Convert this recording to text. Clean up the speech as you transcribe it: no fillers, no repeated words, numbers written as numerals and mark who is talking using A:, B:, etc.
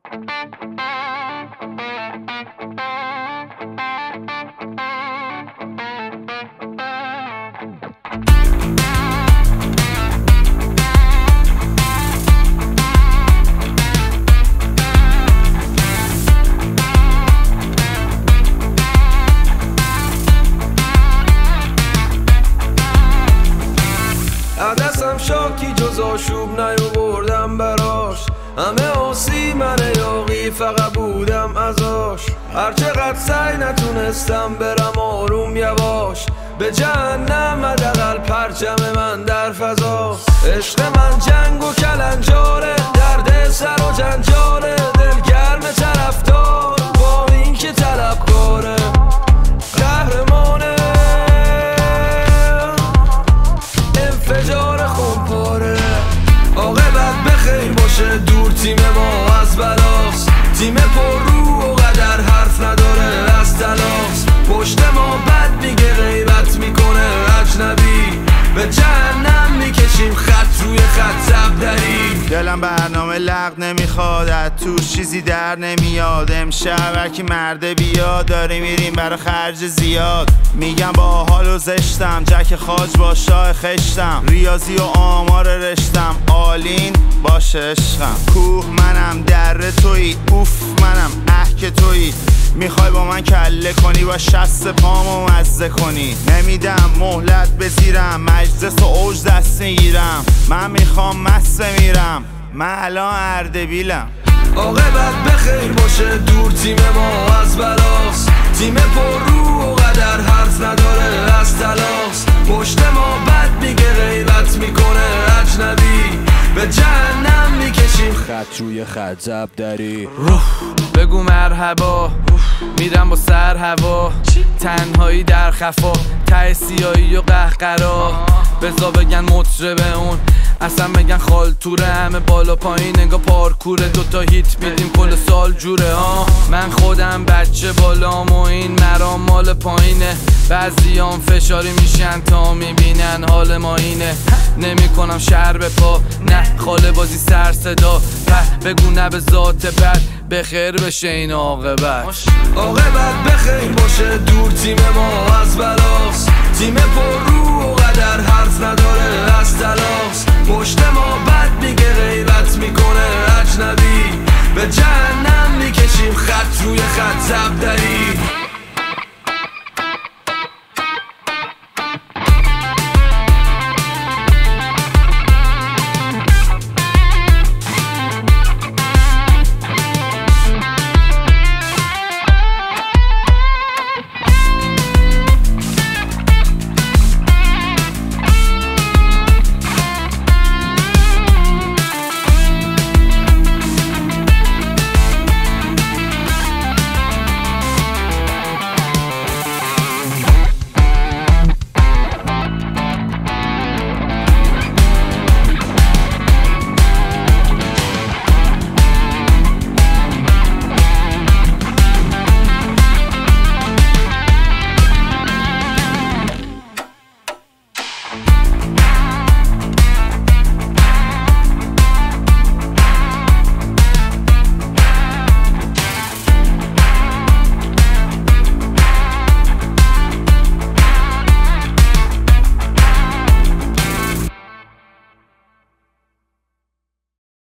A: عدسم شاکی جز آشوب نیاوردم براش، همه آسی من یاقی فقط بودم ازاش. هرچقدر سعی نتونستم برم آروم یواش، به جهنم حداقل پرچم من در فضاست. عشق من جنگ و کلنجاره، درد سر و جنجاله، دلگرم طرفدار با این که طلبکاره. قهرمانه انفجار خونپاره، عاقبت بخیر باشه دور تیم ما از بلاست. تیم پر رو و قدر حرف نداره از تلاست، پشت ما بد میگه غیبت میکنه اجنبی، به جهنم میکشیم خط روی خط زبدری.
B: دلم برنامه لغ نمیخواد، از توش چیزی در نمیاد. امشب هرکی مرده بیاد، داره میریم برا خرج زیاد. میگم با حال و زشتم، جک خاج با شاه خشتم. ریاضی و آمار رشتم، آلین باشه عشقم. کوه منم در تویی، اوف منم که تویی. میخوای با من کله کنی و شست پامو مزه کنی. نمیدم مهلت بزیرم، مجلس و اوج دست میگیرم. من میخوام مست میرم، من الان اردبیلم.
A: عاقبت بخیر باشه دور تیم ما از بلاست. تیم پر رو و قدر حرف نداره از تلاست، پشت ما بد میگه غیبت میکنه اجنبی، به جهنم میکشیم
C: خط روی خط زبدری. بگو مرحبا، میرم با سر هوا. تنهایی در خفا، ته سیاهی و قهقرا. بزا بگن مطربه اون، اصلا بگن خالتوره. همه بالا پایین انگا پارکوره، دوتا هیت میدیم کل سال جوره ها. من خودم بچه بالام و این مرام مال پایینه. بعضیام فشاری میشن تا میبینن حال ما اینه. نمی کنم شهر به پا، نه خاله بازی سر صدا. بگو نه به ذات بد، بخیر بشه این عاقبت.
A: عاقبت بخیر باشه دور تیم ما از بلاست. تیم پر رو و قدر حرف نداره از تلاست،